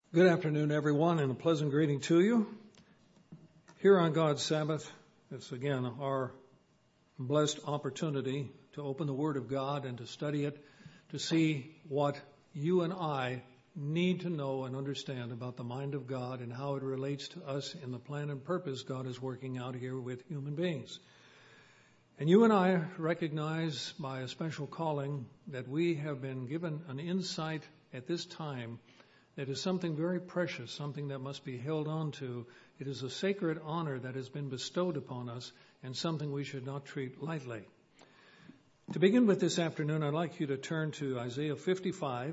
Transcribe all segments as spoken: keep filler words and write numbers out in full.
Good afternoon, everyone, and a pleasant greeting to you. Here on God's Sabbath, it's again our blessed opportunity to open the Word of God and to study it, to see what you and I need to know and understand about the mind of God and how it relates to us in the plan and purpose God is working out here with human beings. And you and I recognize by a special calling that we have been given an insight at this time that is something very precious, something that must be held on to. It is a sacred honor that has been bestowed upon us and something we should not treat lightly. To begin with this afternoon, I'd like you to turn to Isaiah fifty-five,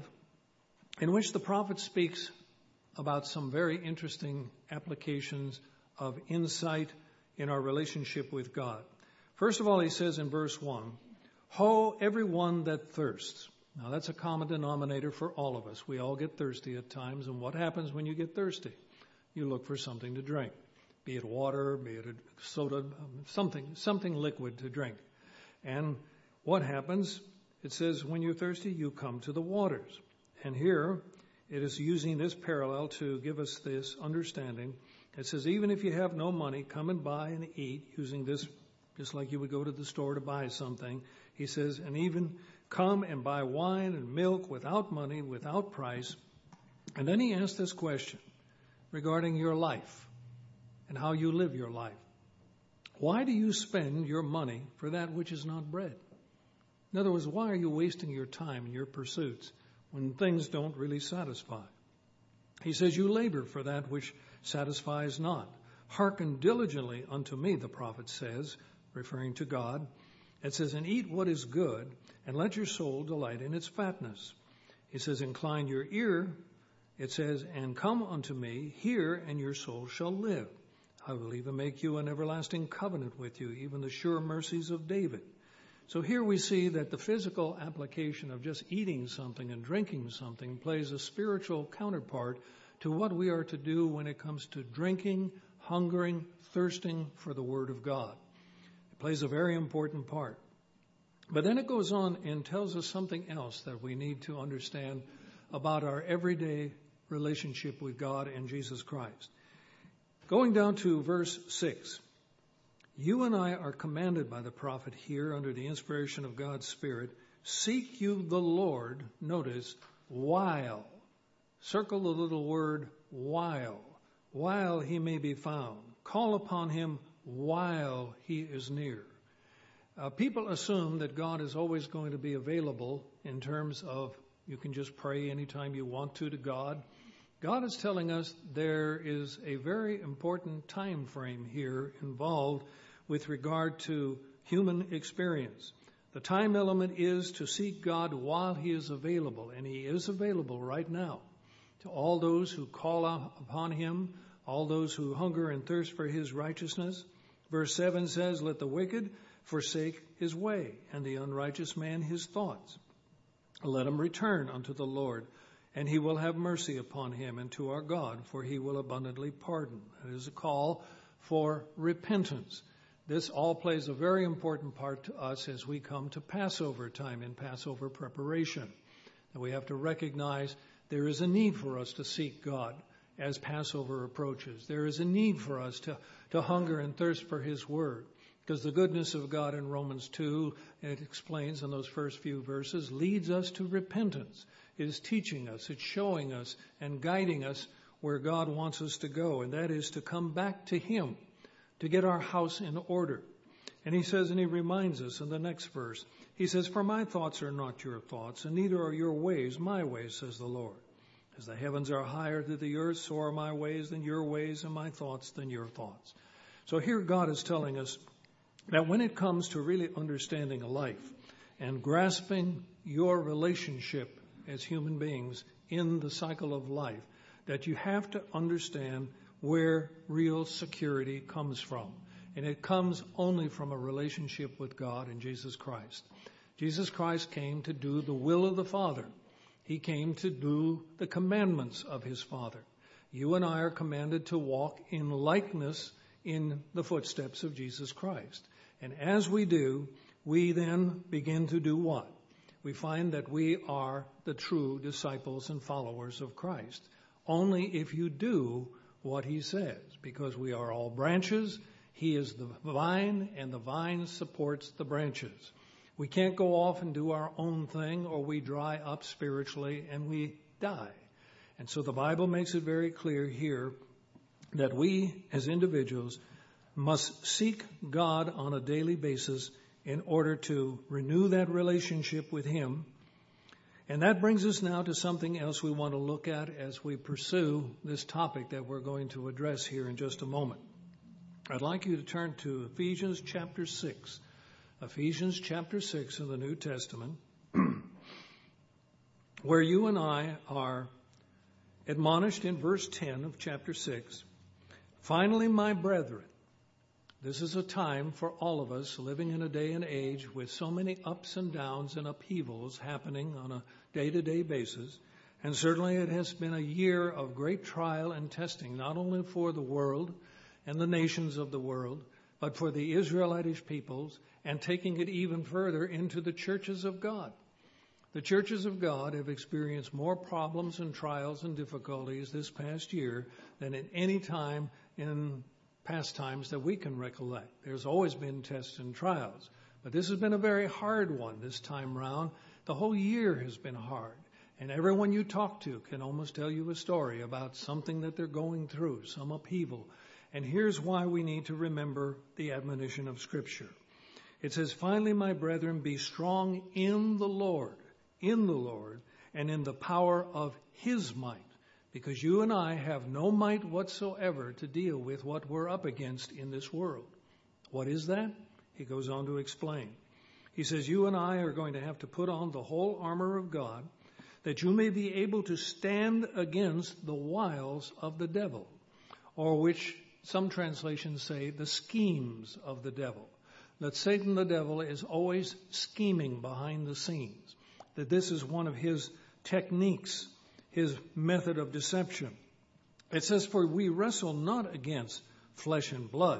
in which the prophet speaks about some very interesting applications of insight in our relationship with God. First of all, he says in verse one, "Ho, everyone that thirsts." Now, that's a common denominator for all of us. We all get thirsty at times, and what happens when you get thirsty? You look for something to drink, be it water, be it a soda, something, something liquid to drink. And what happens? It says when you're thirsty, you come to the waters. And here, it is using this parallel to give us this understanding. It says, even if you have no money, come and buy and eat, using this just like you would go to the store to buy something. He says, and even come and buy wine and milk without money, without price. And then he asks this question regarding your life and how you live your life. Why do you spend your money for that which is not bread? In other words, why are you wasting your time in your pursuits when things don't really satisfy? He says, you labor for that which satisfies not. Hearken diligently unto me, the prophet says, referring to God. It says, and eat what is good, and let your soul delight in its fatness. It says, incline your ear. It says, and come unto me, hear, and your soul shall live. I will even make you an everlasting covenant with you, even the sure mercies of David. So here we see that the physical application of just eating something and drinking something plays a spiritual counterpart to what we are to do when it comes to drinking, hungering, thirsting for the Word of God. It plays a very important part. But then it goes on and tells us something else that we need to understand about our everyday relationship with God and Jesus Christ. Going down to verse six, you and I are commanded by the prophet here under the inspiration of God's Spirit, seek you the Lord, notice, while. Circle the little word while, while he may be found. Call upon him while he is near. Uh, people assume that God is always going to be available in terms of you can just pray anytime you want to to God. God is telling us there is a very important time frame here involved with regard to human experience. The time element is to seek God while he is available, and he is available right now to all those who call upon him, all those who hunger and thirst for his righteousness. Verse seven says, let the wicked forsake his way, and the unrighteous man his thoughts. Let him return unto the Lord, and he will have mercy upon him, and to our God, for he will abundantly pardon. It is a call for repentance. This all plays a very important part to us as we come to Passover time and Passover preparation. And we have to recognize there is a need for us to seek God as Passover approaches. There is a need for us to, to hunger and thirst for his word. Because the goodness of God in Romans two, it explains in those first few verses, leads us to repentance. It is teaching us, it's showing us and guiding us where God wants us to go. And that is to come back to him, to get our house in order. And he says, and he reminds us in the next verse, he says, for my thoughts are not your thoughts, and neither are your ways my ways, says the Lord. As the heavens are higher than the earth, so are my ways than your ways, and my thoughts than your thoughts. So here God is telling us that when it comes to really understanding life and grasping your relationship as human beings in the cycle of life, that you have to understand where real security comes from. And it comes only from a relationship with God and Jesus Christ. Jesus Christ came to do the will of the Father. He came to do the commandments of his Father. You and I are commanded to walk in likeness in the footsteps of Jesus Christ. And as we do, we then begin to do what? We find that we are the true disciples and followers of Christ. only if you do what he says, because we are all branches. He is the vine, and the vine supports the branches. We can't go off and do our own thing, or we dry up spiritually and we die. And so the Bible makes it very clear here that we as individuals must seek God on a daily basis in order to renew that relationship with him. And that brings us now to something else we want to look at as we pursue this topic that we're going to address here in just a moment. I'd like you to turn to Ephesians chapter six. Ephesians chapter six in the New Testament, where you and I are admonished in verse ten of chapter six. Finally, my brethren, this is a time for all of us living in a day and age with so many ups and downs and upheavals happening on a day-to-day basis. And certainly it has been a year of great trial and testing, not only for the world and the nations of the world, but for the Israelitish peoples, and taking it even further into the churches of God. The churches of God have experienced more problems and trials and difficulties this past year than at any time in past times that we can recollect. There's always been tests and trials, but this has been a very hard one this time round. The whole year has been hard, and everyone you talk to can almost tell you a story about something that they're going through, some upheaval. And here's why we need to remember the admonition of Scripture. It says, finally, my brethren, be strong in the Lord, in the Lord, and in the power of his might, because you and I have no might whatsoever to deal with what we're up against in this world. What is that? He goes on to explain. He says, you and I are going to have to put on the whole armor of God, that you may be able to stand against the wiles of the devil, or which some translations say the schemes of the devil. That Satan the devil is always scheming behind the scenes, that this is one of his techniques, his method of deception. It says, for we wrestle not against flesh and blood.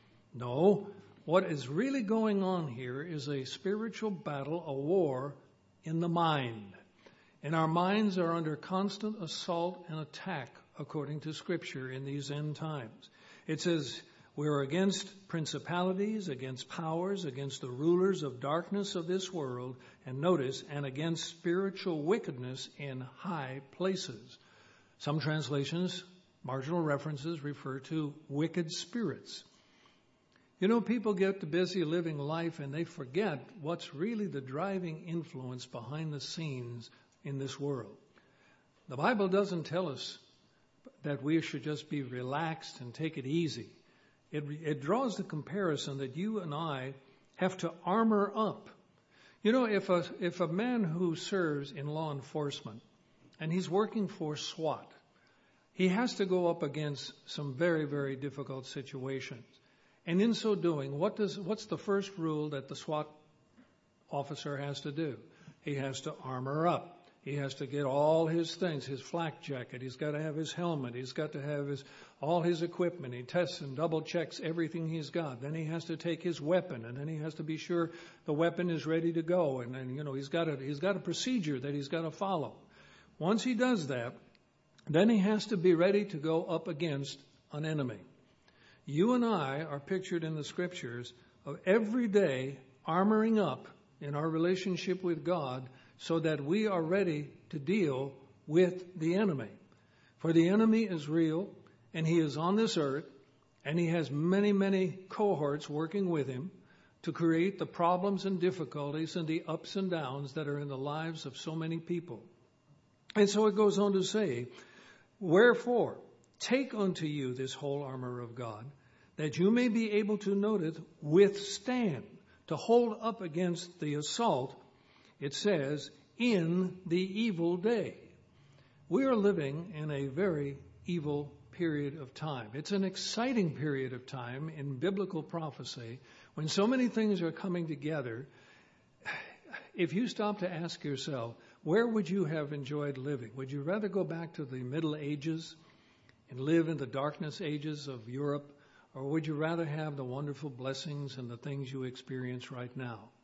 No, what is really going on here is a spiritual battle, a war in the mind. And our minds are under constant assault and attack according to Scripture in these end times. It says we're against principalities, against powers, against the rulers of darkness of this world, and notice, and against spiritual wickedness in high places. Some translations, marginal references, refer to wicked spirits. You know, people get busy living life and they forget what's really the driving influence behind the scenes in this world. The Bible doesn't tell us that we should just be relaxed and take it easy. It, it draws the comparison that you and I have to armor up. You know, if a, if a man who serves in law enforcement and he's working for SWAT, he has to go up against some very, very difficult situations. And in so doing, what does, what's the first rule that the SWAT officer has to do? He has to armor up. He has to get all his things, his flak jacket. He's got to have his helmet. He's got to have his all his equipment. He tests and double checks everything he's got. Then he has to take his weapon, and then he has to be sure the weapon is ready to go. And then, you know, he's got a, he's got a procedure that he's got to follow. Once he does that, then he has to be ready to go up against an enemy. You and I are pictured in the Scriptures of every day armoring up in our relationship with God, so that we are ready to deal with the enemy. For the enemy is real, and he is on this earth, and he has many, many cohorts working with him to create the problems and difficulties and the ups and downs that are in the lives of so many people. And so it goes on to say, wherefore, take unto you this whole armor of God, that you may be able to, notice, withstand, to hold up against the assault. It says, in the evil day. We are living in a very evil period of time. It's an exciting period of time in biblical prophecy when so many things are coming together. If you stop to ask yourself, where would you have enjoyed living? Would you rather go back to the Middle Ages and live in the darkness ages of Europe, or would you rather have the wonderful blessings and the things you experience right now?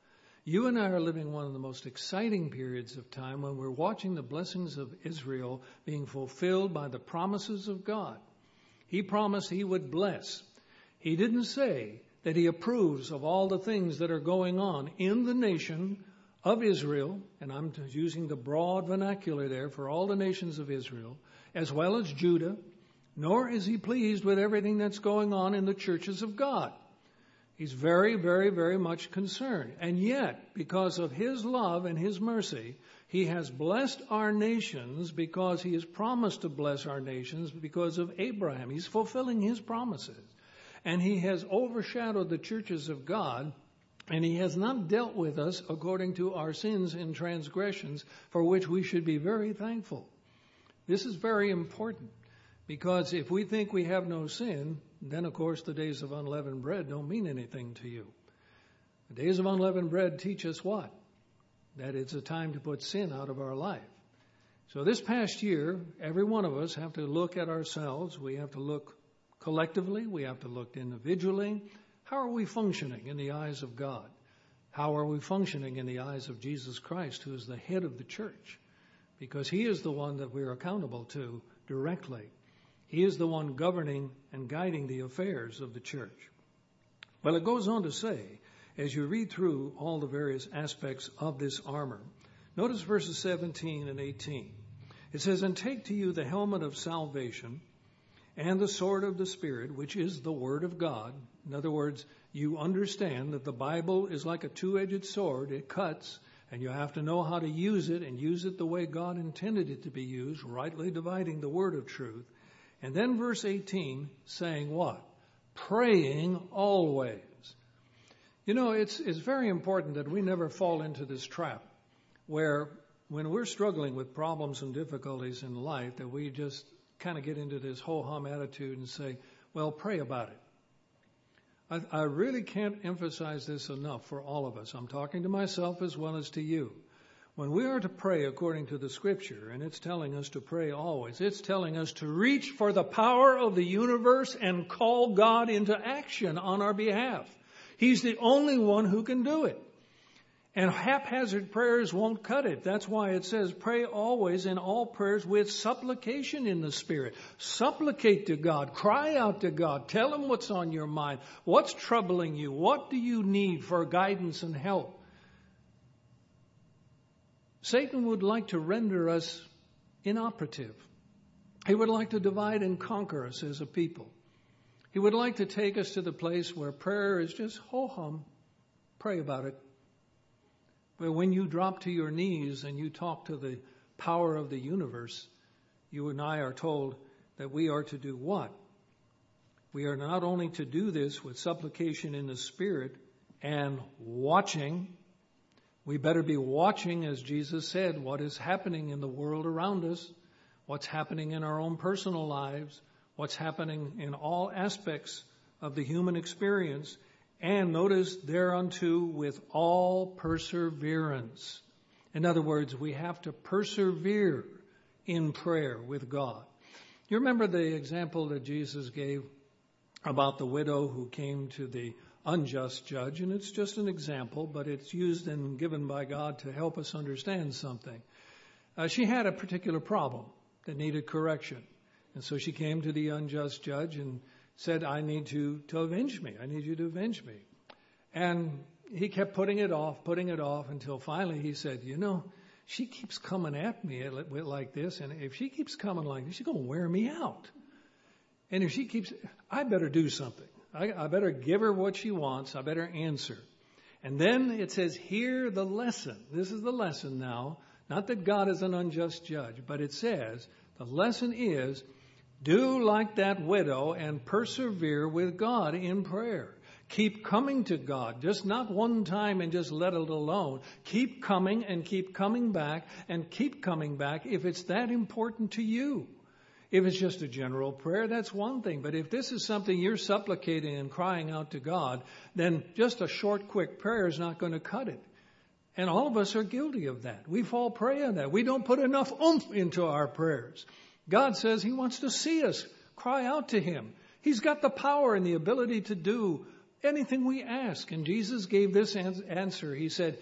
You and I are living one of the most exciting periods of time when we're watching the blessings of Israel being fulfilled by the promises of God. He promised he would bless. He didn't say that he approves of all the things that are going on in the nation of Israel, and I'm using the broad vernacular there for all the nations of Israel, as well as Judah, nor is he pleased with everything that's going on in the churches of God. He's very, very, very much concerned. And yet, because of his love and his mercy, he has blessed our nations because he has promised to bless our nations because of Abraham. He's fulfilling his promises. And he has overshadowed the churches of God, and he has not dealt with us according to our sins and transgressions, for which we should be very thankful. This is very important, because if we think we have no sin, then, of course, the days of unleavened bread don't mean anything to you. The days of unleavened bread teach us what? That it's a time to put sin out of our life. So this past year, every one of us have to look at ourselves. We have to look collectively. We have to look individually. How are we functioning in the eyes of God? How are we functioning in the eyes of Jesus Christ, who is the head of the church? Because he is the one that we're accountable to directly. He is the one governing and guiding the affairs of the church. Well, it goes on to say, as you read through all the various aspects of this armor, notice verses seventeen and eighteen. It says, "And take to you the helmet of salvation and the sword of the Spirit, which is the word of God." In other words, you understand that the Bible is like a two-edged sword. It cuts, and you have to know how to use it and use it the way God intended it to be used, rightly dividing the word of truth. And then verse eighteen saying what? Praying always. You know, it's, it's very important that we never fall into this trap where when we're struggling with problems and difficulties in life that we just kind of get into this ho-hum attitude and say, well, pray about it. I, I really can't emphasize this enough for all of us. I'm talking to myself as well as to you. When we are to pray according to the Scripture, and it's telling us to pray always, it's telling us to reach for the power of the universe and call God into action on our behalf. He's the only one who can do it. And haphazard prayers won't cut it. That's why it says, pray always in all prayers with supplication in the Spirit. Supplicate to God. Cry out to God. Tell Him what's on your mind. What's troubling you? What do you need for guidance and help? Satan would like to render us inoperative. He would like to divide and conquer us as a people. He would like to take us to the place where prayer is just ho-hum. Pray about it. But when you drop to your knees and you talk to the power of the universe, you and I are told that we are to do what? We are not only to do this with supplication in the Spirit and watching. We better be watching, as Jesus said, what is happening in the world around us, what's happening in our own personal lives, what's happening in all aspects of the human experience. And notice thereunto with all perseverance. In other words, we have to persevere in prayer with God. You remember the example that Jesus gave about the widow who came to the unjust judge, and it's just an example, but it's used and given by God to help us understand something. Uh, she had a particular problem that needed correction. And so she came to the unjust judge and said, I need to, to avenge me. I need you to avenge me. And he kept putting it off, putting it off until finally he said, you know, she keeps coming at me like this. And if she keeps coming like this, she's going to wear me out. And if she keeps, I better do something. I, I better give her what she wants. I better answer. And then it says, hear the lesson. This is the lesson now. Not that God is an unjust judge, but it says the lesson is do like that widow and persevere with God in prayer. Keep coming to God, just not one time and just let it alone. Keep coming and keep coming back and keep coming back if it's that important to you. If it's just a general prayer, that's one thing. But if this is something you're supplicating and crying out to God, then just a short, quick prayer is not going to cut it. And all of us are guilty of that. We fall prey on that. We don't put enough oomph into our prayers. God says He wants to see us cry out to Him. He's got the power and the ability to do anything we ask. And Jesus gave this answer. He said,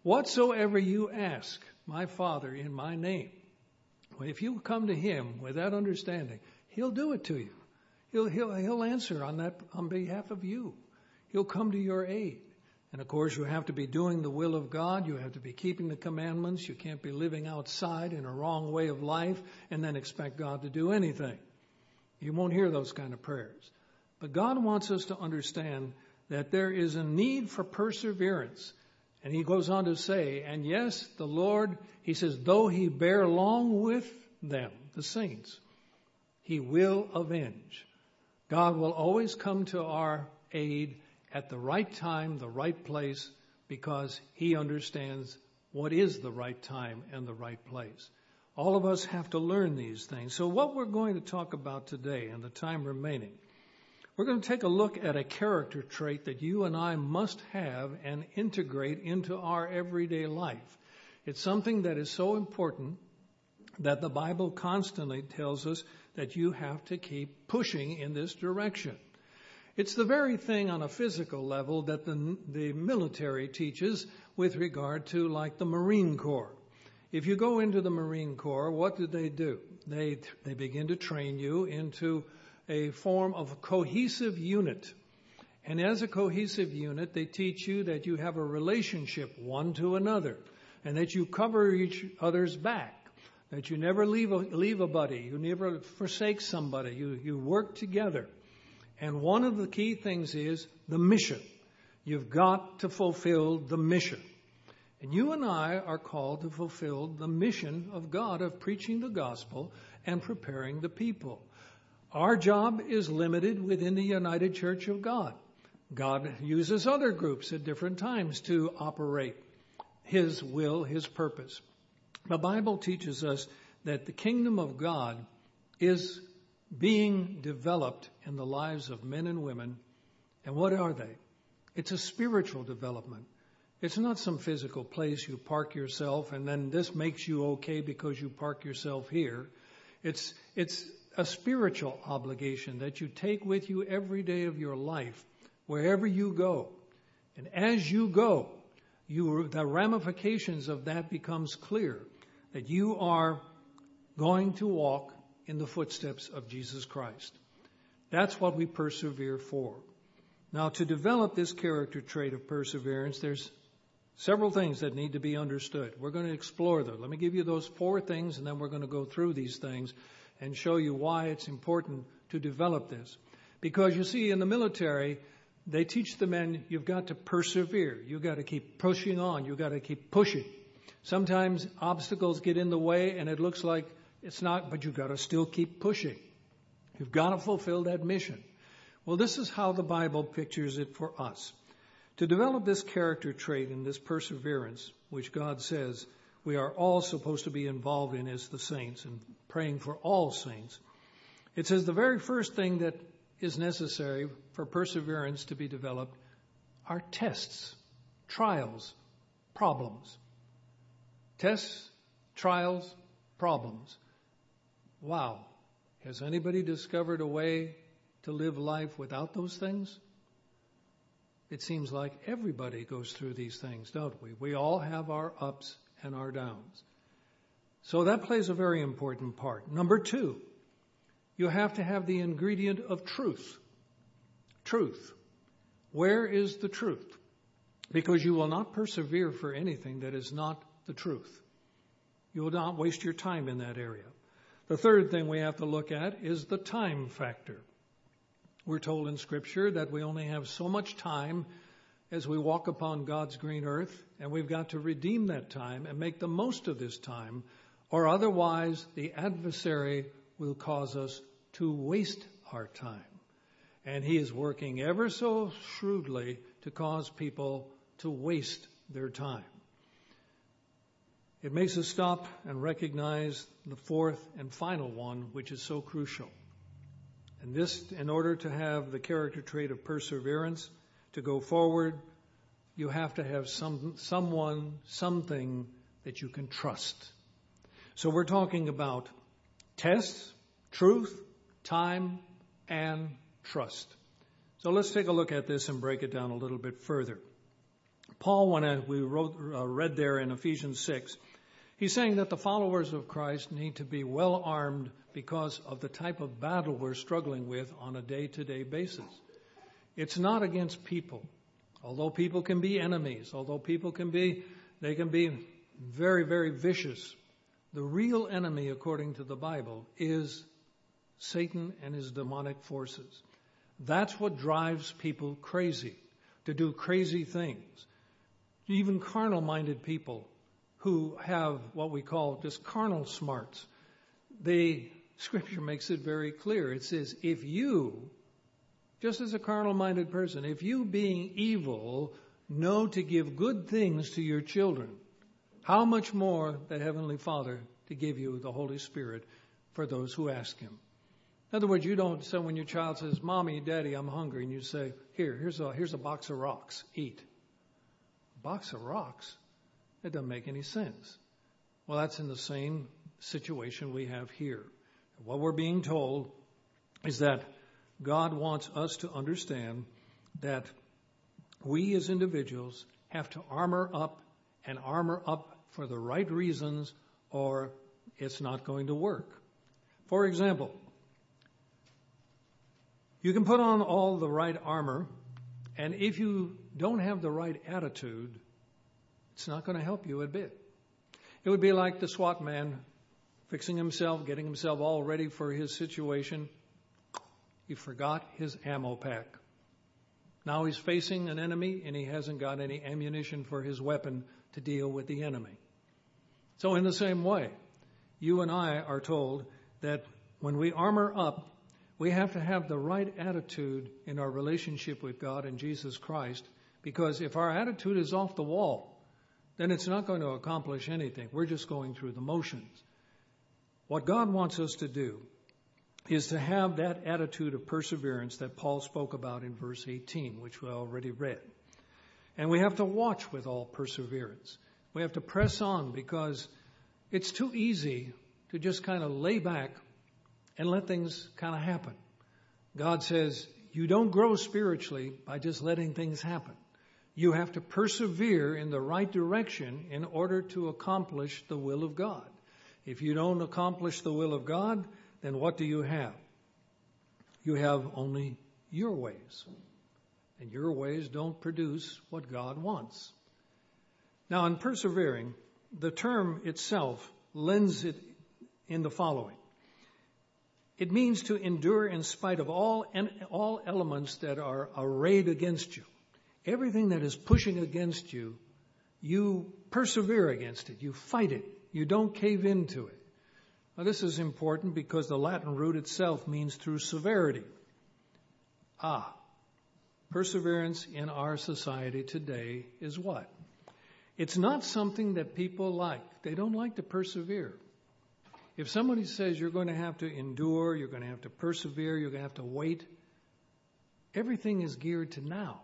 Whatsoever you ask my Father in my name, well, if you come to him with that understanding, he'll do it to you. He'll, he'll, he'll answer on that, on behalf of you. He'll come to your aid. And of course, you have to be doing the will of God. You have to be keeping the commandments. You can't be living outside in a wrong way of life and then expect God to do anything. You won't hear those kind of prayers. But God wants us to understand that there is a need for perseverance. And he goes on to say, and yes, the Lord, he says, though he bear long with them, the saints, he will avenge. God will always come to our aid at the right time, the right place, because he understands what is the right time and the right place. All of us have to learn these things. So what we're going to talk about today in the time remaining, we're going to take a look at a character trait that you and I must have and integrate into our everyday life. It's something that is so important that the Bible constantly tells us that you have to keep pushing in this direction. It's the very thing on a physical level that the, the military teaches with regard to, like, the Marine Corps. If you go into the Marine Corps, what do they do? They, they begin to train you into a form of a cohesive unit. And as a cohesive unit, they teach you that you have a relationship one to another and that you cover each other's back, that you never leave a, leave a buddy, you never forsake somebody, you, you work together. And one of the key things is the mission. You've got to fulfill the mission. And you and I are called to fulfill the mission of God of preaching the gospel and preparing the people. Our job is limited within the United Church of God. God uses other groups at different times to operate his will, his purpose. The Bible teaches us that the kingdom of God is being developed in the lives of men and women. And what are they? It's a spiritual development. It's not some physical place you park yourself and then this makes you okay because you park yourself here. It's, it's a spiritual obligation that you take with you every day of your life, wherever you go. And as you go, you, the ramifications of that becomes clear, that you are going to walk in the footsteps of Jesus Christ. That's what we persevere for. Now, to develop this character trait of perseverance, there's several things that need to be understood. We're going to explore them. Let me give you those four things, and then we're going to go through these things and show you why it's important to develop this. Because you see, in the military, they teach the men, you've got to persevere. You've got to keep pushing on. You've got to keep pushing. Sometimes obstacles get in the way, and it looks like it's not, but you've got to still keep pushing. You've got to fulfill that mission. Well, this is how the Bible pictures it for us. To develop this character trait and this perseverance, which God says we are all supposed to be involved in as the saints and praying for all saints, it says the very first thing that is necessary for perseverance to be developed are tests, trials, problems. Tests, trials, problems. Wow. Has anybody discovered a way to live life without those things? It seems like everybody goes through these things, don't we? We all have our ups and our downs. So that plays a very important part. Number two, you have to have the ingredient of truth. Truth. Where is the truth? Because you will not persevere for anything that is not the truth. You will not waste your time in that area. The third thing we have to look at is the time factor. We're told in Scripture that we only have so much time as we walk upon God's green earth, and we've got to redeem that time and make the most of this time, or otherwise the adversary will cause us to waste our time. And he is working ever so shrewdly to cause people to waste their time. It makes us stop and recognize the fourth and final one, which is so crucial. And this, in order to have the character trait of perseverance, to go forward, you have to have some, someone, something that you can trust. So we're talking about tests, truth, time, and trust. So let's take a look at this and break it down a little bit further. Paul, when we wrote, uh, read there in Ephesians six, he's saying that the followers of Christ need to be well armed because of the type of battle we're struggling with on a day-to-day basis. It's not against people, although people can be enemies, although people can be, they can be very, very vicious. The real enemy, according to the Bible, is Satan and his demonic forces. That's what drives people crazy, to do crazy things. Even carnal-minded people who have what we call just carnal smarts. The Scripture makes it very clear. It says, if you, just as a carnal-minded person, if you being evil know to give good things to your children, how much more the Heavenly Father to give you the Holy Spirit for those who ask Him. In other words, you don't say when your child says, Mommy, Daddy, I'm hungry, and you say, here, here's a, here's a box of rocks, eat. A box of rocks? It doesn't make any sense. Well, that's in the same situation we have here. What we're being told is that God wants us to understand that we as individuals have to armor up and armor up for the right reasons, or it's not going to work. For example, you can put on all the right armor, and if you don't have the right attitude, it's not going to help you a bit. It would be like the SWAT man fixing himself, getting himself all ready for his situation. He forgot his ammo pack. Now he's facing an enemy, and he hasn't got any ammunition for his weapon to deal with the enemy. So in the same way, you and I are told that when we armor up, we have to have the right attitude in our relationship with God and Jesus Christ, because if our attitude is off the wall, then it's not going to accomplish anything. We're just going through the motions. What God wants us to do is to have that attitude of perseverance that Paul spoke about in verse eighteen, which we already read. And we have to watch with all perseverance. We have to press on, because it's too easy to just kind of lay back and let things kind of happen. God says you don't grow spiritually by just letting things happen. You have to persevere in the right direction in order to accomplish the will of God. If you don't accomplish the will of God, then what do you have? You have only your ways. And your ways don't produce what God wants. Now, in persevering, the term itself lends it in the following. It means to endure in spite of all all elements that are arrayed against you. Everything that is pushing against you, you persevere against it. You fight it. You don't cave into it. Now, this is important because the Latin root itself means through severity. Ah, perseverance in our society today is what? It's not something that people like. They don't like to persevere. If somebody says you're going to have to endure, you're going to have to persevere, you're going to have to wait, everything is geared to now.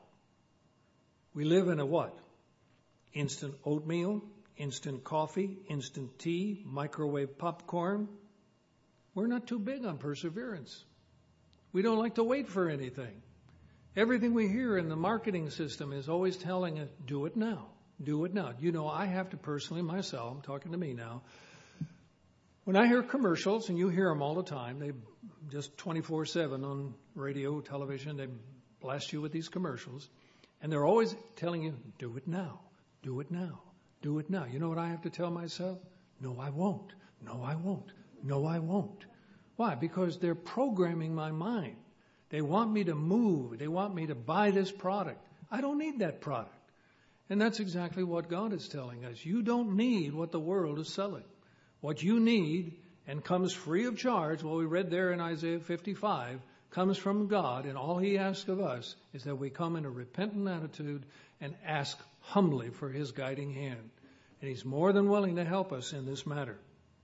We live in a what? Instant oatmeal, instant coffee, instant tea, microwave popcorn. We're not too big on perseverance. We don't like to wait for anything. Everything we hear in the marketing system is always telling us, do it now, do it now. You know, I have to personally myself, I'm talking to me now, when I hear commercials, and you hear them all the time, they just twenty-four seven on radio, television, they blast you with these commercials, and they're always telling you, do it now, do it now, do it now. You know what I have to tell myself? No, I won't. No, I won't. No, I won't. Why? Because they're programming my mind. They want me to move. They want me to buy this product. I don't need that product. And that's exactly what God is telling us. You don't need what the world is selling. What you need, and comes free of charge, what we read there in Isaiah fifty-five, comes from God, and all He asks of us is that we come in a repentant attitude and ask humbly for His guiding hand. And He's more than willing to help us in this matter.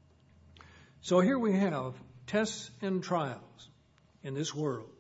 So here we have tests and trials in this world.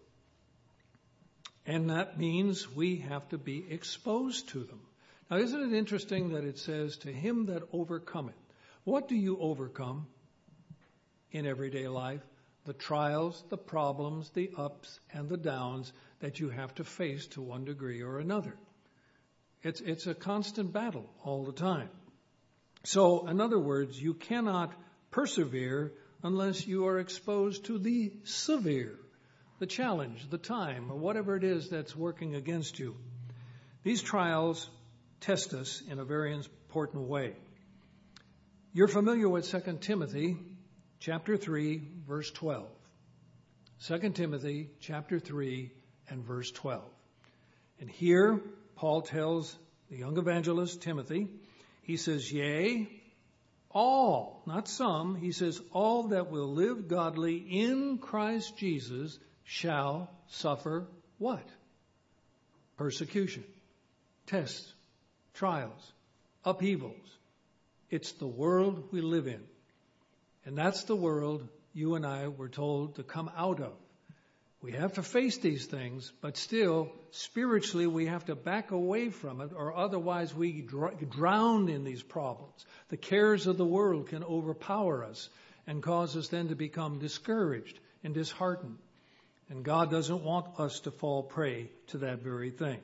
And that means we have to be exposed to them. Now, isn't it interesting that it says, to him that overcometh? What do you overcome in everyday life? The trials, the problems, the ups and the downs that you have to face to one degree or another. It's, it's a constant battle all the time. So, in other words, you cannot persevere unless you are exposed to the severe, the challenge, the time, or whatever it is that's working against you. These trials test us in a very important way. You're familiar with Second Timothy chapter three, verse twelve. Second Timothy chapter three and verse twelve. And here, Paul tells the young evangelist Timothy, he says, yea, all, not some, he says, all that will live godly in Christ Jesus shall suffer what? Persecution, tests, trials, upheavals. It's the world we live in. And that's the world you and I were told to come out of. We have to face these things, but still, spiritually, we have to back away from it, or otherwise we dr- drown in these problems. The cares of the world can overpower us and cause us then to become discouraged and disheartened. And God doesn't want us to fall prey to that very thing.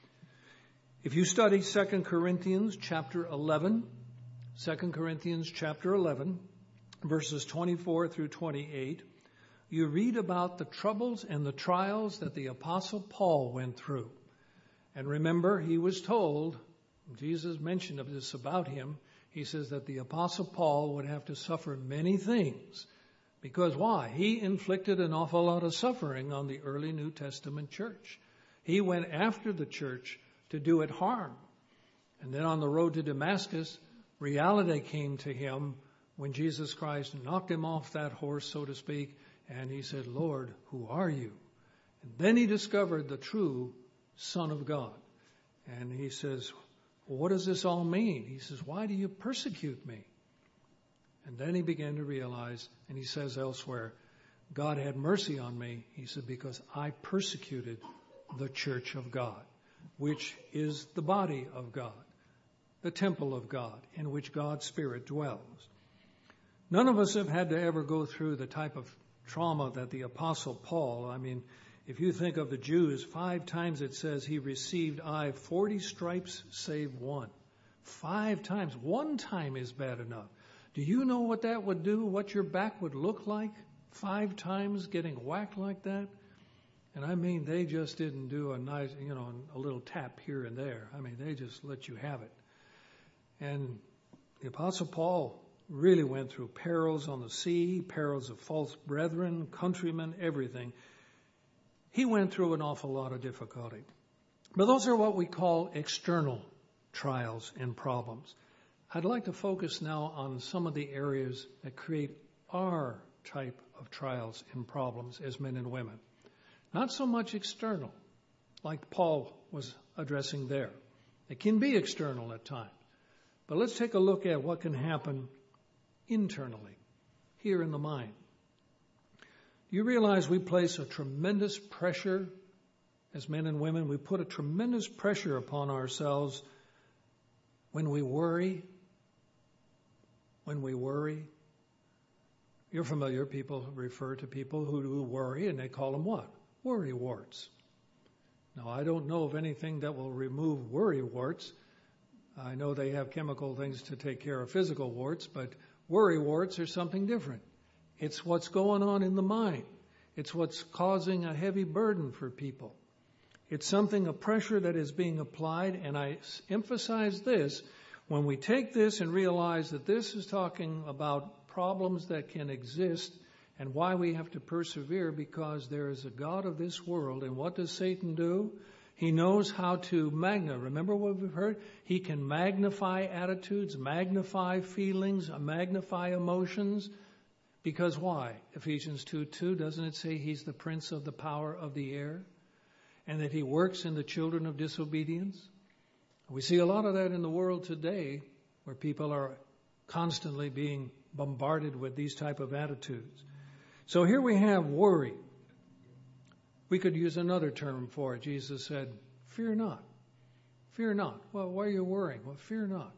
If you study Second Corinthians chapter eleven, Second Corinthians chapter eleven, verses twenty-four through twenty-eight, you read about the troubles and the trials that the Apostle Paul went through. And remember, he was told, Jesus mentioned of this about him, he says that the Apostle Paul would have to suffer many things. Because why? He inflicted an awful lot of suffering on the early New Testament church. He went after the church to do it harm. And then on the road to Damascus, reality came to him when Jesus Christ knocked him off that horse, so to speak, and he said, Lord, who are you? And then he discovered the true Son of God. And he says, well, what does this all mean? He says, why do you persecute me? And then he began to realize, and he says elsewhere, God had mercy on me. He said, because I persecuted the church of God, which is the body of God, the temple of God, in which God's Spirit dwells. None of us have had to ever go through the type of trauma that the Apostle Paul, I mean, if you think of the Jews, five times it says he received I forty stripes save one. Five times. One time is bad enough. Do you know what that would do? What your back would look like? Five times getting whacked like that? And I mean, they just didn't do a nice, you know, a little tap here and there. I mean, they just let you have it. And the Apostle Paul really went through perils on the sea, perils of false brethren, countrymen, everything. He went through an awful lot of difficulty. But those are what we call external trials and problems. I'd like to focus now on some of the areas that create our type of trials and problems as men and women. Not so much external, like Paul was addressing there. It can be external at times. But let's take a look at what can happen internally, here in the mind. Do you realize we place a tremendous pressure as men and women? We put a tremendous pressure upon ourselves when we worry. When we worry. You're familiar, people refer to people who do worry, and they call them what? Worry warts. Now, I don't know of anything that will remove worry warts. I know they have chemical things to take care of physical warts, but worry warts are something different. It's what's going on in the mind. It's what's causing a heavy burden for people. It's something, a pressure that is being applied, and I emphasize this, when we take this and realize that this is talking about problems that can exist and why we have to persevere, because there is a God of this world, and what does Satan do? He knows how to magnify. Remember what we've heard? He can magnify attitudes, magnify feelings, magnify emotions. Because why? Ephesians two two, doesn't it say he's the prince of the power of the air? And that he works in the children of disobedience? We see a lot of that in the world today, where people are constantly being bombarded with these type of attitudes. So here we have worry. We could use another term for it. Jesus said, fear not. Fear not. Well, why are you worrying? Well, fear not.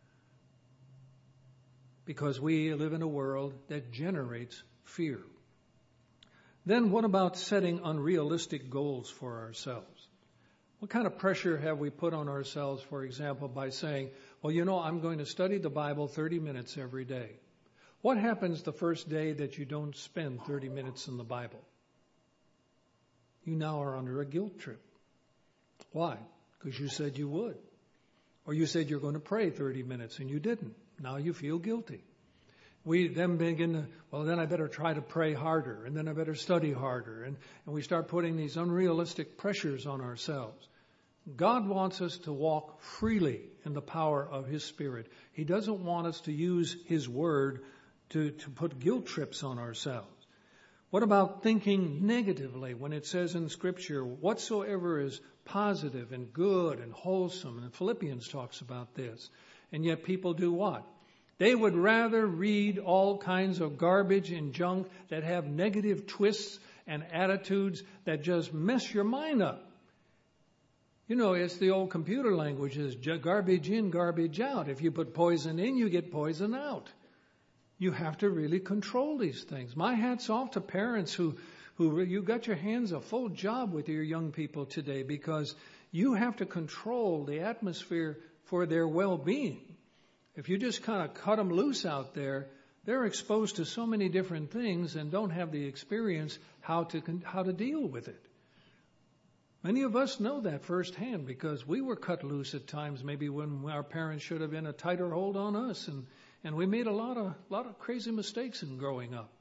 Because we live in a world that generates fear. Then what about setting unrealistic goals for ourselves? What kind of pressure have we put on ourselves, for example, by saying, well, you know, I'm going to study the Bible thirty minutes every day. What happens the first day that you don't spend thirty minutes in the Bible? You now are under a guilt trip. Why? Because you said you would. Or you said you're going to pray thirty minutes and you didn't. Now you feel guilty. We then begin to, well, then I better try to pray harder, and then I better study harder. And, and we start putting these unrealistic pressures on ourselves. God wants us to walk freely in the power of His Spirit. He doesn't want us to use His Word to, to put guilt trips on ourselves. What about thinking negatively when it says in Scripture, whatsoever is positive and good and wholesome? And Philippians talks about this. And yet people do what? They would rather read all kinds of garbage and junk that have negative twists and attitudes that just mess your mind up. You know, it's the old computer language, is garbage in, garbage out. If you put poison in, you get poison out. You have to really control these things. My hat's off to parents who, who you got your hands a full job with your young people today, because you have to control the atmosphere for their well-being. If you just kind of cut them loose out there, they're exposed to so many different things and don't have the experience how to how to deal with it. Many of us know that firsthand because we were cut loose at times, maybe when our parents should have been a tighter hold on us, and, and we made a lot of lot of crazy mistakes in growing up.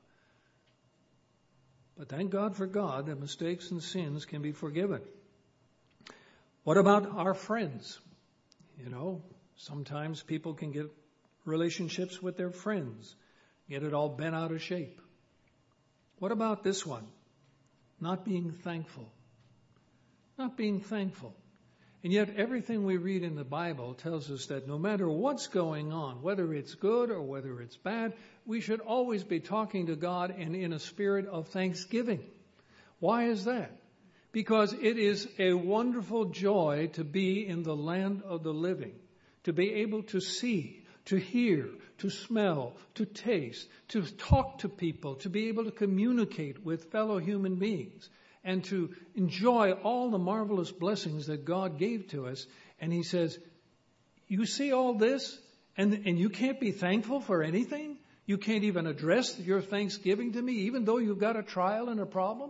But thank God for God that mistakes and sins can be forgiven. What about our friends? You know, sometimes people can get relationships with their friends, get it all bent out of shape. What about this one? Not being thankful. Not being thankful. And yet everything we read in the Bible tells us that no matter what's going on, whether it's good or whether it's bad, we should always be talking to God and in a spirit of thanksgiving. Why is that? Because it is a wonderful joy to be in the land of the living, to be able to see, to hear, to smell, to taste, to talk to people, to be able to communicate with fellow human beings, and to enjoy all the marvelous blessings that God gave to us. And He says, you see all this, and, and you can't be thankful for anything? You can't even address your thanksgiving to me, even though you've got a trial and a problem?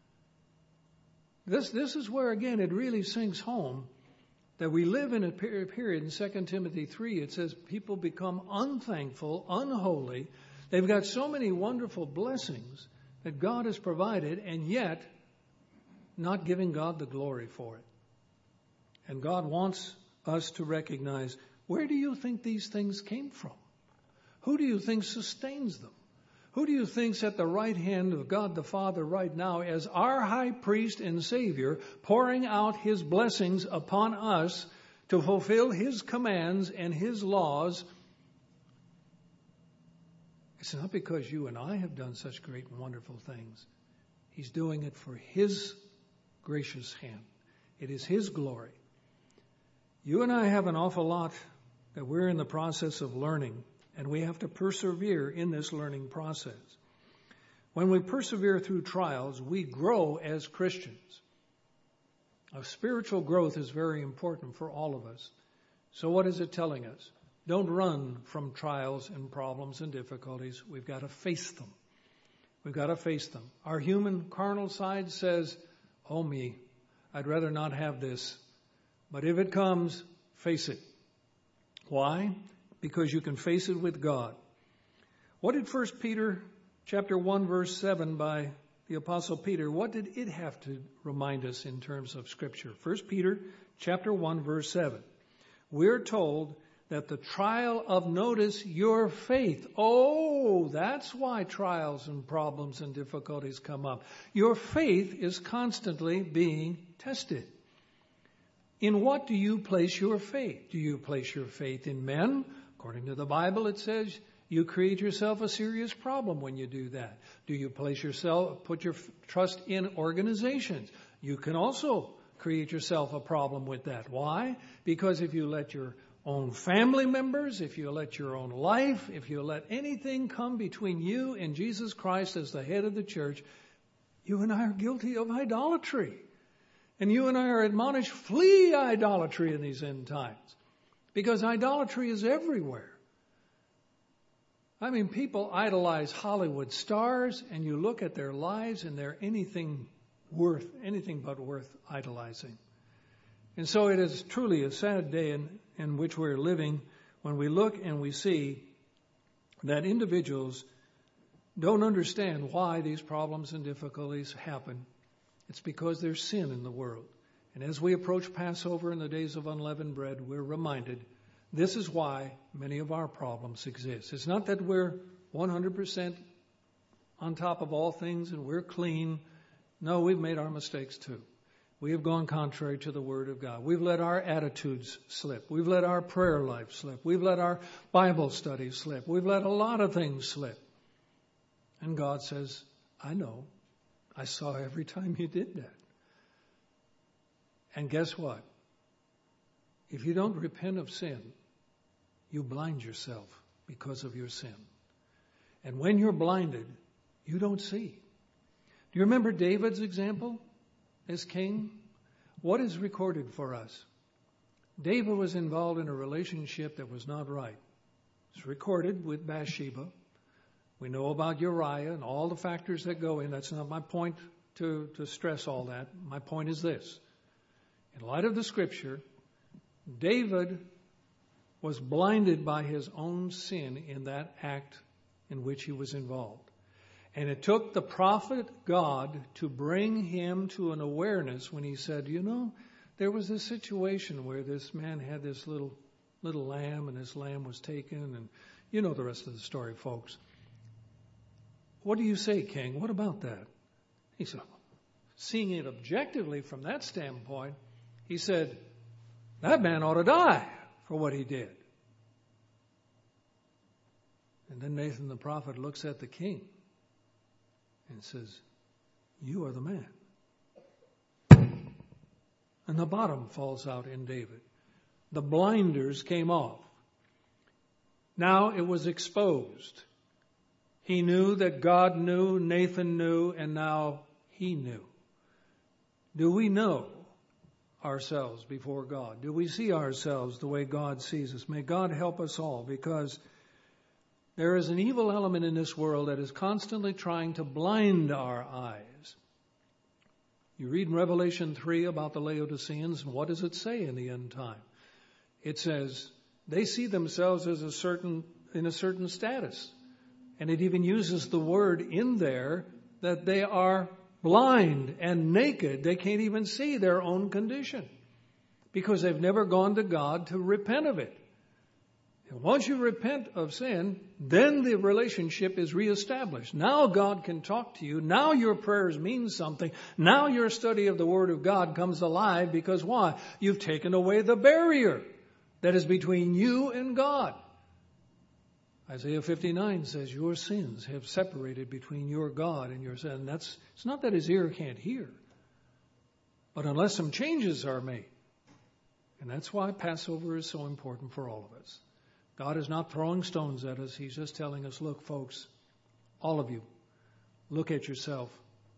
This, this is where, again, it really sinks home that we live in a period in Second Timothy three. It says people become unthankful, unholy. They've got so many wonderful blessings that God has provided, and yet not giving God the glory for it. And God wants us to recognize, where do you think these things came from? Who do you think sustains them? Who do you think's at the right hand of God the Father right now as our high priest and Savior, pouring out His blessings upon us to fulfill His commands and His laws? It's not because you and I have done such great and wonderful things. He's doing it for His gracious hand. It is His glory. You and I have an awful lot that we're in the process of learning, and we have to persevere in this learning process. When we persevere through trials, we grow as Christians. Our spiritual growth is very important for all of us. So what is it telling us? Don't run from trials and problems and difficulties. We've got to face them. We've got to face them. Our human carnal side says, oh me, I'd rather not have this. But if it comes, face it. Why? Because you can face it with God. What did First Peter chapter one verse seven by the Apostle Peter, what did it have to remind us in terms of Scripture? First Peter chapter one verse seven. We're told that the trial of, notice, your faith. Oh, that's why trials and problems and difficulties come up. Your faith is constantly being tested. In what do you place your faith? Do you place your faith in men? According to the Bible, it says you create yourself a serious problem when you do that. Do you place yourself, put your trust in organizations? You can also create yourself a problem with that. Why? Because if you let your own family members, if you let your own life, if you let anything come between you and Jesus Christ as the head of the church, you and I are guilty of idolatry. And you and I are admonished, flee idolatry in these end times. Because idolatry is everywhere. I mean, people idolize Hollywood stars, and you look at their lives and they're anything worth, anything but worth idolizing. And so it is truly a sad day in, in which we're living when we look and we see that individuals don't understand why these problems and difficulties happen. It's because there's sin in the world. And as we approach Passover in the days of unleavened bread, we're reminded this is why many of our problems exist. It's not that we're one hundred percent on top of all things and we're clean. No, we've made our mistakes too. We have gone contrary to the Word of God. We've let our attitudes slip. We've let our prayer life slip. We've let our Bible study slip. We've let a lot of things slip. And God says, I know. I saw every time you did that. And guess what? If you don't repent of sin, you blind yourself because of your sin. And when you're blinded, you don't see. Do you remember David's example as king? What is recorded for us? David was involved in a relationship that was not right. It's recorded with Bathsheba. We know about Uriah and all the factors that go in. That's not my point to, to stress all that. My point is this. In light of the Scripture, David was blinded by his own sin in that act in which he was involved. And it took the prophet God to bring him to an awareness when he said, you know, there was this situation where this man had this little little lamb and this lamb was taken. And you know the rest of the story, folks. What do you say, King? What about that? He said, seeing it objectively from that standpoint, he said, that man ought to die for what he did. And then Nathan the prophet looks at the king and says, you are the man. And the bottom falls out in David. The blinders came off. Now it was exposed. He knew that God knew, Nathan knew, and now he knew. Do we know ourselves before God? Do we see ourselves the way God sees us? May God help us all, because there is an evil element in this world that is constantly trying to blind our eyes. You read in Revelation three about the Laodiceans, and what does it say in the end time? It says they see themselves as a certain in a certain status. And it even uses the word in there that they are blind and naked. They can't even see their own condition because they've never gone to God to repent of it. And once you repent of sin, then the relationship is reestablished. Now God can talk to you. Now your prayers mean something. Now your study of the Word of God comes alive because why? You've taken away the barrier that is between you and God. Isaiah fifty-nine says, your sins have separated between your God and your sin. That's, it's not that his ear can't hear, but unless some changes are made. And that's why Passover is so important for all of us. God is not throwing stones at us. He's just telling us, look, folks, all of you, look at yourself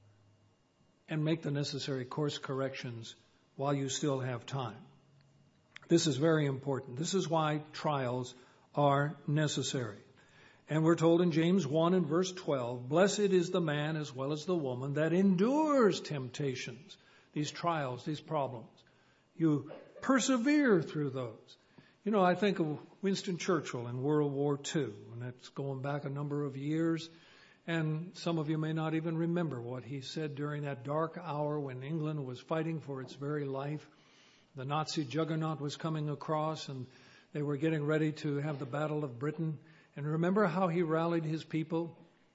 and make the necessary course corrections while you still have time. This is very important. This is why trials are necessary. And we're told in James one and verse twelve, blessed is the man as well as the woman that endures temptations, these trials, these problems. You persevere through those. You know, I think of Winston Churchill in World War Two, and that's going back a number of years. And some of you may not even remember what he said during that dark hour when England was fighting for its very life. The Nazi juggernaut was coming across, and they were getting ready to have the Battle of Britain. And remember how he rallied his people?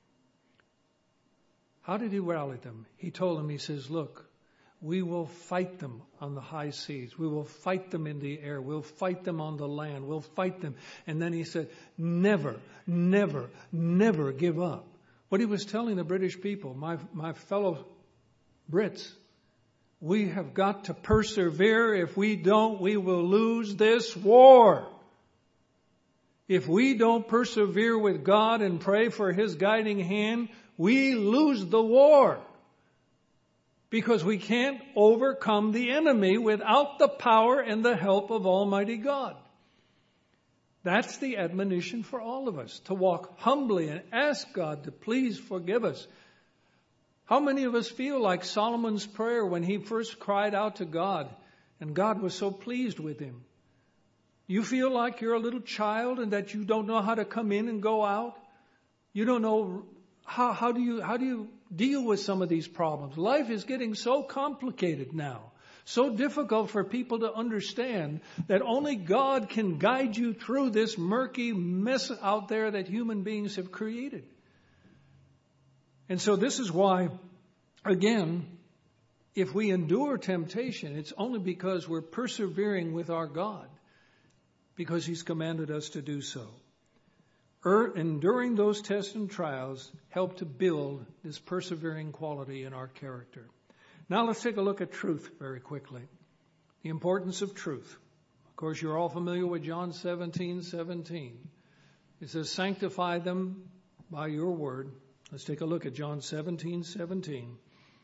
How did he rally them? He told them, he says, look, we will fight them on the high seas. We will fight them in the air. We'll fight them on the land. We'll fight them. And then he said, never, never, never give up. What he was telling the British people, my, my fellow Brits, we have got to persevere. If we don't, we will lose this war. If we don't persevere with God and pray for His guiding hand, we lose the war. because we can't overcome the enemy without the power and the help of Almighty God. That's the admonition for all of us, to walk humbly and ask God to please forgive us. How many of us feel like Solomon's prayer when he first cried out to God and God was so pleased with him? You feel like you're a little child and that you don't know how to come in and go out? You don't know how, how do you, how do you deal with some of these problems? Life is getting so complicated now, so difficult for people to understand that only God can guide you through this murky mess out there that human beings have created. And so this is why, again, if we endure temptation, it's only because we're persevering with our God, because He's commanded us to do so. Er, enduring those tests and trials help to build this persevering quality in our character. Now let's take a look at truth very quickly. The importance of truth. Of course, you're all familiar with John seventeen seventeen. It says, sanctify them by your word. Let's take a look at John seventeen seventeen.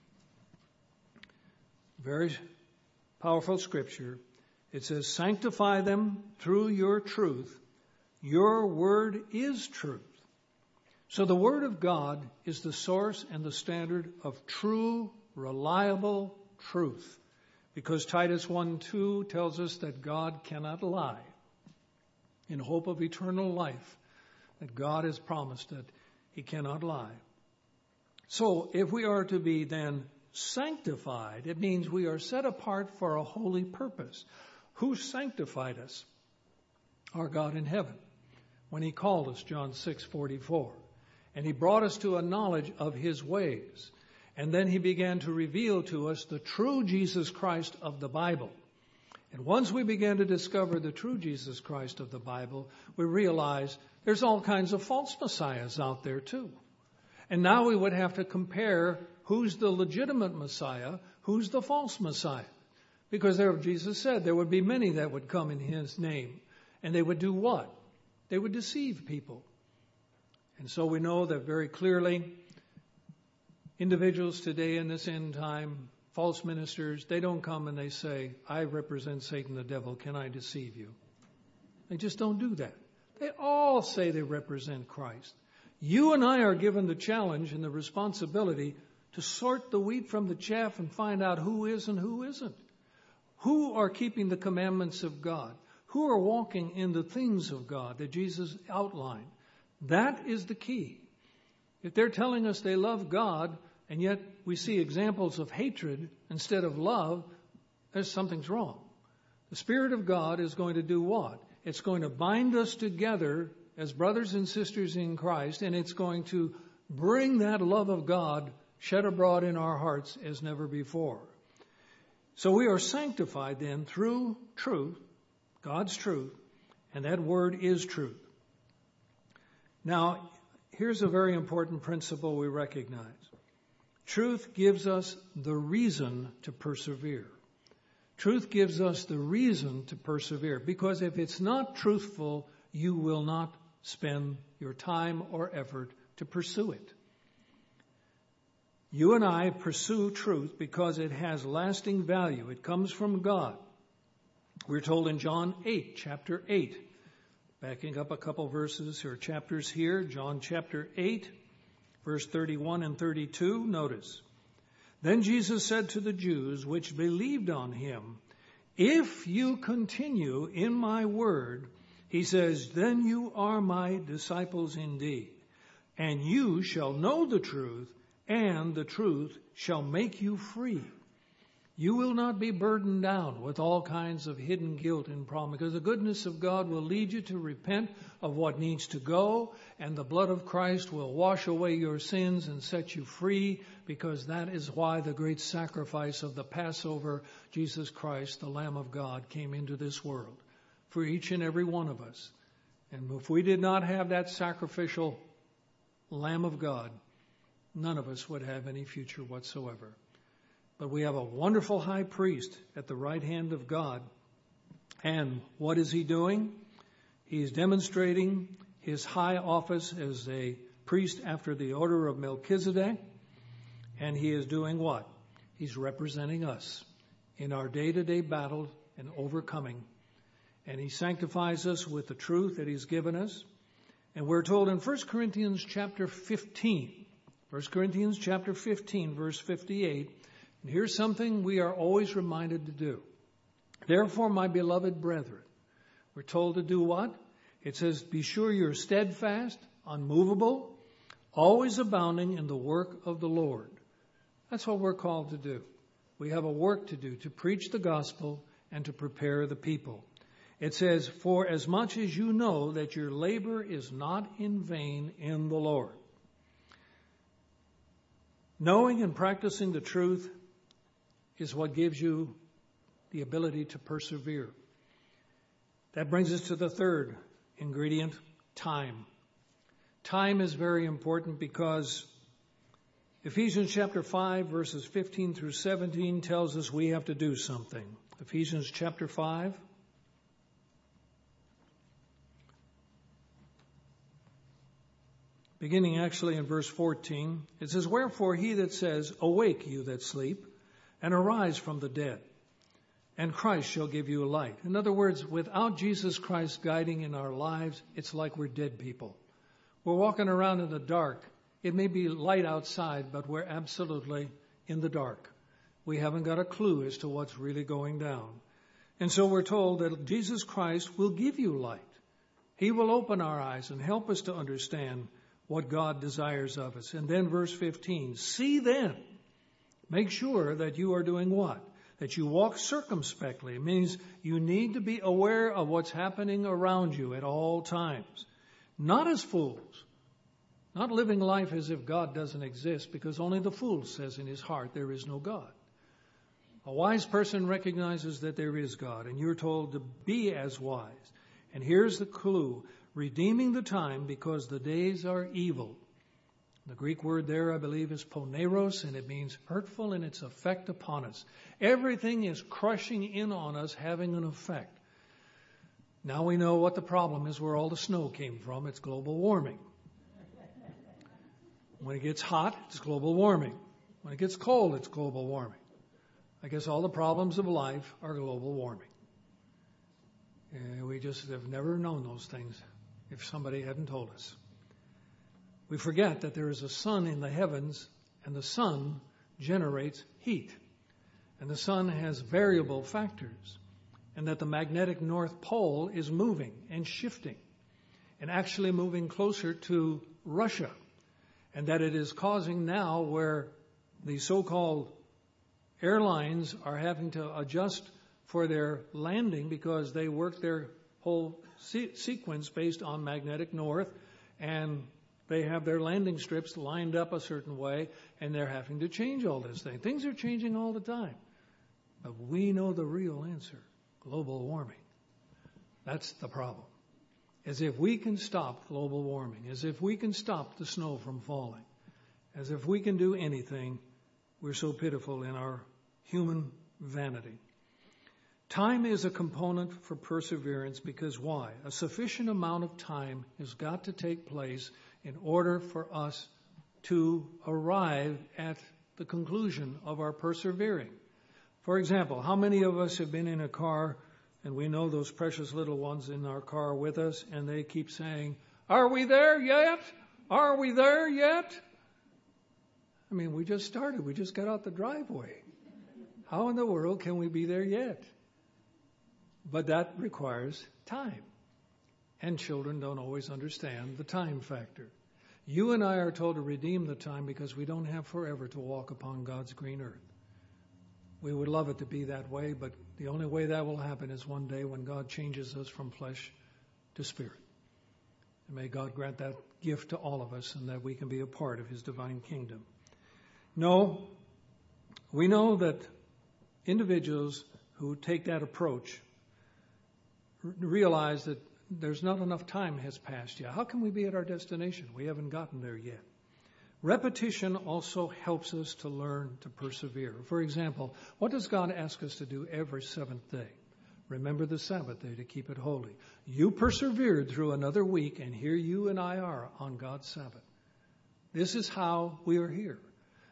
Very powerful scripture. It says, sanctify them through your truth. Your word is truth. So the word of God is the source and the standard of true, reliable truth. Because Titus one two tells us that God cannot lie. In hope of eternal life, that God has promised that He cannot lie. So if we are to be then sanctified, it means we are set apart for a holy purpose. Who sanctified us? Our God in heaven. When He called us, John six forty-four. And He brought us to a knowledge of His ways. And then He began to reveal to us the true Jesus Christ of the Bible. And once we began to discover the true Jesus Christ of the Bible, we realized there's all kinds of false messiahs out there too. And now we would have to compare who's the legitimate Messiah, who's the false Messiah. Because there, Jesus said there would be many that would come in His name. And they would do what? They would deceive people. And so we know that very clearly, individuals today in this end time, false ministers, they don't come and they say, I represent Satan the devil, can I deceive you? They just don't do that. They all say they represent Christ. You and I are given the challenge and the responsibility to sort the wheat from the chaff and find out who is and who isn't. Who are keeping the commandments of God? Who are walking in the things of God that Jesus outlined? That is the key. If they're telling us they love God, and yet we see examples of hatred instead of love, there's something's wrong. The Spirit of God is going to do what? It's going to bind us together as brothers and sisters in Christ, and it's going to bring that love of God shed abroad in our hearts as never before. So we are sanctified then through truth, God's truth, and that word is truth. Now, here's a very important principle we recognize. Truth gives us the reason to persevere. Truth gives us the reason to persevere, because if it's not truthful, you will not spend your time or effort to pursue it. You and I pursue truth because it has lasting value. It comes from God. We're told in John eight, chapter eight, backing up a couple verses or chapters here, John chapter eight, verse thirty-one and thirty-two, notice. Then Jesus said to the Jews which believed on Him, if you continue in my word, He says, then you are my disciples indeed, and you shall know the truth, and the truth shall make you free. You will not be burdened down with all kinds of hidden guilt and problem, because the goodness of God will lead you to repent of what needs to go, and the blood of Christ will wash away your sins and set you free, because that is why the great sacrifice of the Passover, Jesus Christ, the Lamb of God, came into this world for each and every one of us. And if we did not have that sacrificial Lamb of God, none of us would have any future whatsoever. But we have a wonderful high priest at the right hand of God. And what is he doing? He's demonstrating his high office as a priest after the order of Melchizedek. And he is doing what? He's representing us in our day-to-day battle and overcoming. And He sanctifies us with the truth that He's given us. And we're told in First Corinthians chapter fifteen, First Corinthians chapter fifteen, verse fifty-eight, and here's something we are always reminded to do. Therefore, my beloved brethren, we're told to do what? It says, be sure you're steadfast, unmovable, always abounding in the work of the Lord. That's what we're called to do. We have a work to do, to preach the gospel and to prepare the people. It says, for as much as you know that your labor is not in vain in the Lord. Knowing and practicing the truth is what gives you the ability to persevere. That brings us to the third ingredient, time. Time is very important because Ephesians chapter five, verses fifteen through seventeen tells us we have to do something. Ephesians chapter five. Beginning actually in verse fourteen, it says, wherefore he that says, awake you that sleep, and arise from the dead, and Christ shall give you a light. In other words, without Jesus Christ guiding in our lives, it's like we're dead people. We're walking around in the dark. It may be light outside, but we're absolutely in the dark. We haven't got a clue as to what's really going down. And so we're told that Jesus Christ will give you light. He will open our eyes and help us to understand what God desires of us. And then verse fifteen, see then, make sure that you are doing what? That you walk circumspectly. It means you need to be aware of what's happening around you at all times. Not as fools. Not living life as if God doesn't exist, because only the fool says in his heart there is no God. A wise person recognizes that there is God, and you're told to be as wise. And here's the clue. Redeeming the time because the days are evil. The Greek word there, I believe, is poneros, and it means hurtful in its effect upon us. Everything is crushing in on us, having an effect. Now we know what the problem is, where all the snow came from. It's global warming. When it gets hot, it's global warming. When it gets cold, it's global warming. I guess all the problems of life are global warming. And we just have never known those things if somebody hadn't told us. We forget that there is a sun in the heavens, and the sun generates heat. And the sun has variable factors, and that the magnetic North Pole is moving and shifting, and actually moving closer to Russia, and that it is causing now where the so-called airlines are having to adjust for their landing because they work their whole se- sequence based on magnetic north, and they have their landing strips lined up a certain way, and they're having to change all this thing. Things are changing all the time. But we know the real answer, global warming. That's the problem. As if we can stop global warming, as if we can stop the snow from falling, as if we can do anything, we're so pitiful in our human vanity. Time is a component for perseverance because why? A sufficient amount of time has got to take place in order for us to arrive at the conclusion of our persevering. For example, how many of us have been in a car and we know those precious little ones in our car with us, and they keep saying, are we there yet? Are we there yet? I mean, we just started. We just got out the driveway. How in the world can we be there yet? But that requires time. And children don't always understand the time factor. You and I are told to redeem the time because we don't have forever to walk upon God's green earth. We would love it to be that way, but the only way that will happen is one day when God changes us from flesh to spirit. And may God grant that gift to all of us and that we can be a part of His divine kingdom. No, we know that individuals who take that approach realize that there's not enough time has passed yet. How can we be at our destination? We haven't gotten there yet. Repetition also helps us to learn to persevere. For example, what does God ask us to do every seventh day? Remember the Sabbath day to keep it holy. You persevered through another week, and here you and I are on God's Sabbath. This is how we are here.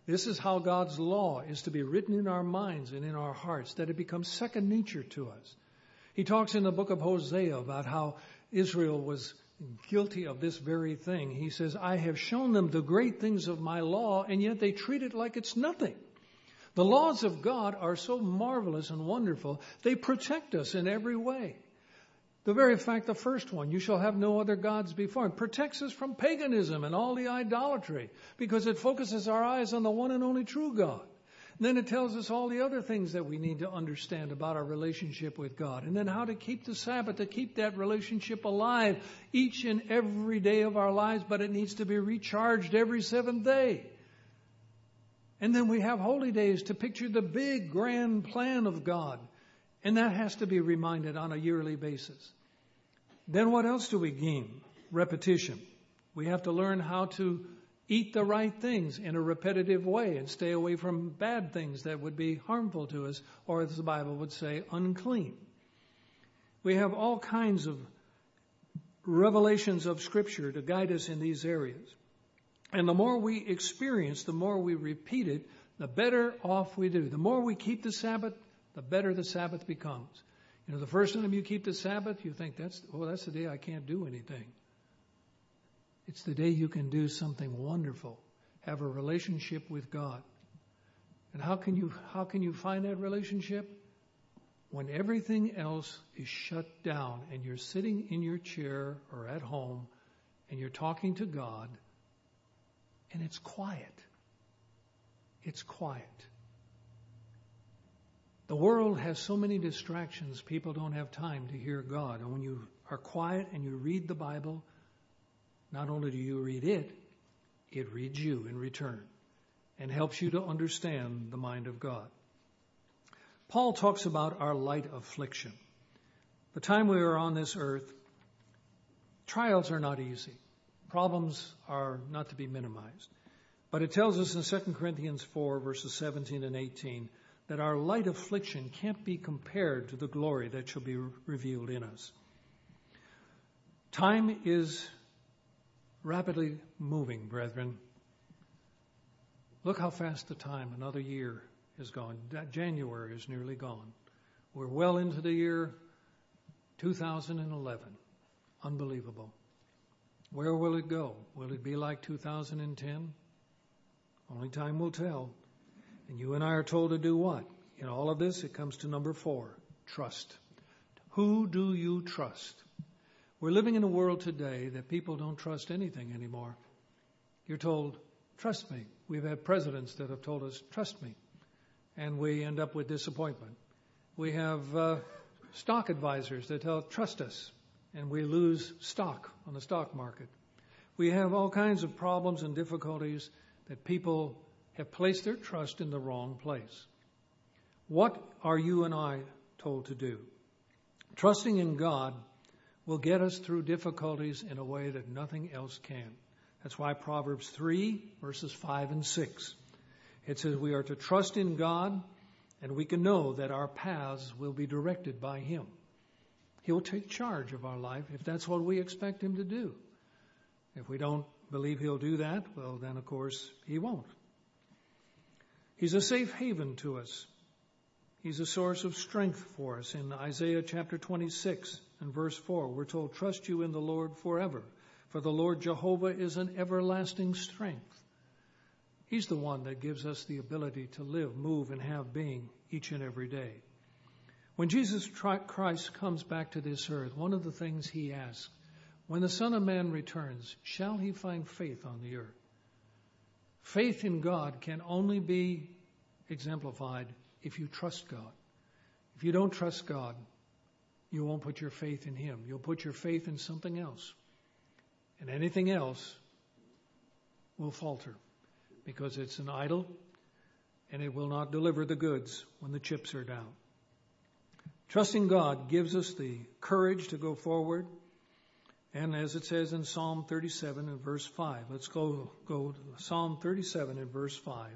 This is how God's law is to be written in our minds and in our hearts, that it becomes second nature to us. He talks in the book of Hosea about how Israel was guilty of this very thing. He says, I have shown them the great things of my law, and yet they treat it like it's nothing. The laws of God are so marvelous and wonderful, they protect us in every way. The very fact, the first one, you shall have no other gods before him, protects us from paganism and all the idolatry, because it focuses our eyes on the one and only true God. And then it tells us all the other things that we need to understand about our relationship with God. And then how to keep the Sabbath, to keep that relationship alive each and every day of our lives, but it needs to be recharged every seventh day. And then we have holy days to picture the big, grand plan of God. And that has to be reminded on a yearly basis. Then what else do we gain? Repetition. We have to learn how to eat the right things in a repetitive way and stay away from bad things that would be harmful to us, or as the Bible would say, unclean. We have all kinds of revelations of Scripture to guide us in these areas. And the more we experience, the more we repeat it, the better off we do. The more we keep the Sabbath, the better the Sabbath becomes. You know, the first time you keep the Sabbath, you think, that's, oh, that's the day I can't do anything. It's the day you can do something wonderful, have a relationship with God. And how can you, how can you find that relationship? When everything else is shut down and you're sitting in your chair or at home and you're talking to God and it's quiet. It's quiet. The world has so many distractions, people don't have time to hear God. And when you are quiet and you read the Bible, not only do you read it, it reads you in return and helps you to understand the mind of God. Paul talks about our light affliction. The time we are on this earth, trials are not easy. Problems are not to be minimized. But it tells us in Second Corinthians four, verses seventeen and eighteen, that our light affliction can't be compared to the glory that shall be revealed in us. Time is rapidly moving, brethren. Look how fast the time, another year is gone. January is nearly gone. We're well into the year two thousand eleven. Unbelievable. Where will it go? Will it be like two thousand ten? Only time will tell. And you and I are told to do what? In all of this, it comes to number four, trust. Who do you trust? We're living in a world today that people don't trust anything anymore. You're told, trust me. We've had presidents that have told us, trust me. And we end up with disappointment. We have uh, stock advisors that tell, trust us. And we lose stock on the stock market. We have all kinds of problems and difficulties that people have placed their trust in the wrong place. What are you and I told to do? Trusting in God will get us through difficulties in a way that nothing else can. That's why Proverbs three, verses five and six. It says we are to trust in God, and we can know that our paths will be directed by Him. He'll take charge of our life if that's what we expect Him to do. If we don't believe He'll do that, well, then, of course, He won't. He's a safe haven to us. He's a source of strength for us. In Isaiah chapter twenty-six and verse four, we're told, trust you in the Lord forever, for the Lord Jehovah is an everlasting strength. He's the one that gives us the ability to live, move, and have being each and every day. When Jesus Christ comes back to this earth, one of the things He asks, when the Son of Man returns, shall He find faith on the earth? Faith in God can only be exemplified if you trust God. If you don't trust God, you won't put your faith in Him. You'll put your faith in something else. And anything else will falter because it's an idol and it will not deliver the goods when the chips are down. Trusting God gives us the courage to go forward. And as it says in Psalm thirty-seven and verse five, let's go, go to Psalm thirty-seven and verse five.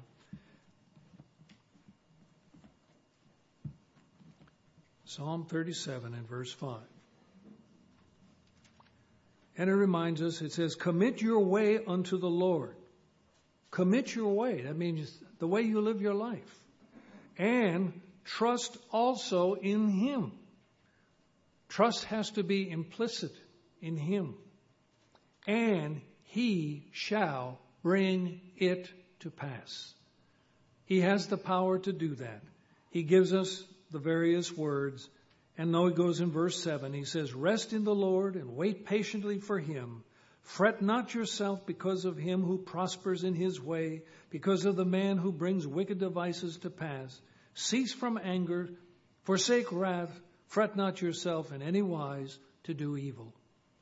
Psalm thirty-seven and verse five. And it reminds us, it says, commit your way unto the Lord. Commit your way. That means the way you live your life. And trust also in Him. Trust has to be implicit in Him. And He shall bring it to pass. He has the power to do that. He gives us the various words. And now it goes in verse seven. He says, rest in the Lord and wait patiently for Him. Fret not yourself because of him who prospers in his way, because of the man who brings wicked devices to pass. Cease from anger, forsake wrath, fret not yourself in any wise to do evil.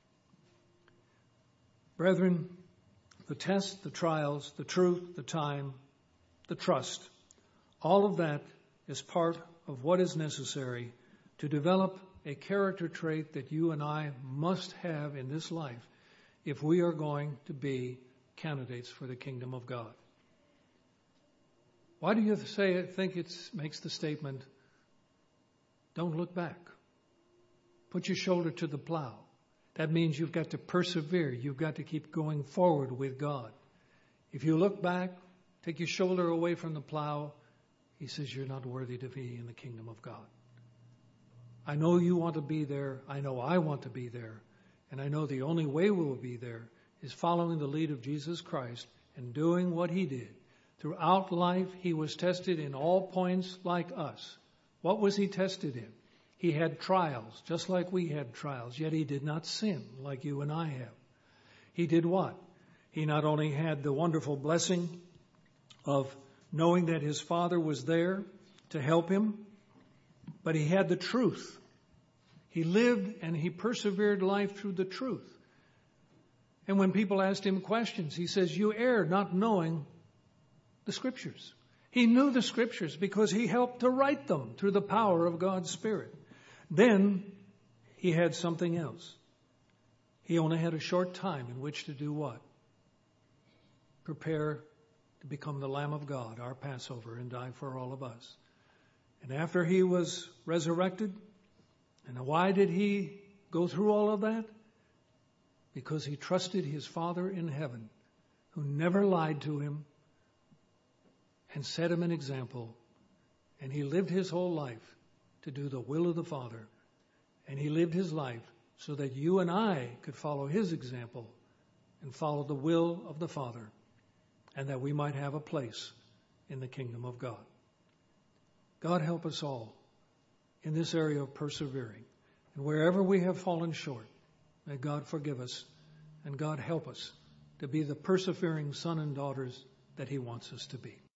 Brethren, the tests, the trials, the truth, the time, the trust, all of that is part of what is necessary to develop a character trait that you and I must have in this life if we are going to be candidates for the kingdom of God. Why do you say think it makes the statement, don't look back. Put your shoulder to the plow. That means you've got to persevere. You've got to keep going forward with God. If you look back, take your shoulder away from the plow, He says you're not worthy to be in the kingdom of God. I know you want to be there. I know I want to be there. And I know the only way we will be there is following the lead of Jesus Christ and doing what He did. Throughout life, He was tested in all points like us. What was He tested in? He had trials, just like we had trials, yet He did not sin like you and I have. He did what? He not only had the wonderful blessing of knowing that His Father was there to help Him, but He had the truth. He lived and He persevered life through the truth. And when people asked Him questions, He says, you err not knowing the Scriptures. He knew the Scriptures because He helped to write them through the power of God's Spirit. Then He had something else. He only had a short time in which to do what? Prepare to become the Lamb of God, our Passover, and die for all of us. And after He was resurrected, and why did He go through all of that? Because He trusted His Father in heaven, who never lied to Him and set Him an example. And He lived His whole life to do the will of the Father. And He lived His life so that you and I could follow His example and follow the will of the Father, and that we might have a place in the kingdom of God. God help us all in this area of persevering. And wherever we have fallen short, may God forgive us and God help us to be the persevering son and daughters that He wants us to be.